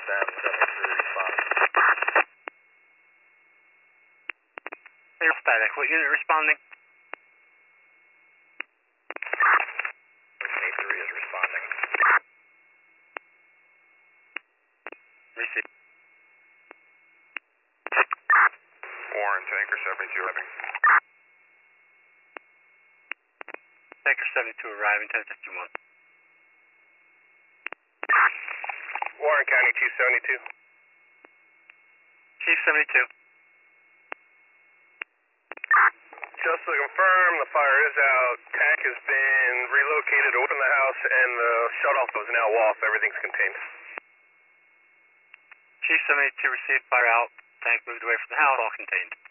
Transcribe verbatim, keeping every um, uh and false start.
Sam seventy-three responding. Hey, static. What unit responding? twenty-three is responding. Receive. Warren, Tanker seventy-two arriving. Tanker seventy-two arriving, ten fifty-one. Warren County two seventy-two. Chief seventy-two. Just to confirm, the fire is out. Tank has been relocated away from the house, and the shutoff is now off. Everything's contained. Chief seventy-two received, fire out. Tank moved away from the house, all contained.